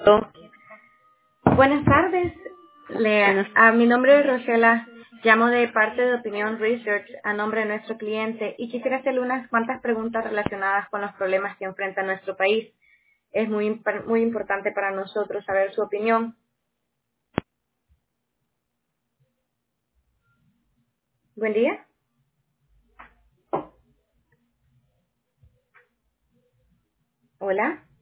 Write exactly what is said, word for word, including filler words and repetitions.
Oh, buenas tardes. Le- Buenas. a mi nombre es Rosela. Llamo de parte de Opinion Research a nombre de nuestro cliente y quisiera hacerle unas cuantas preguntas relacionadas con los problemas que enfrenta nuestro país. Es muy, imp- muy importante para nosotros saber su opinión. Buen día. Hola.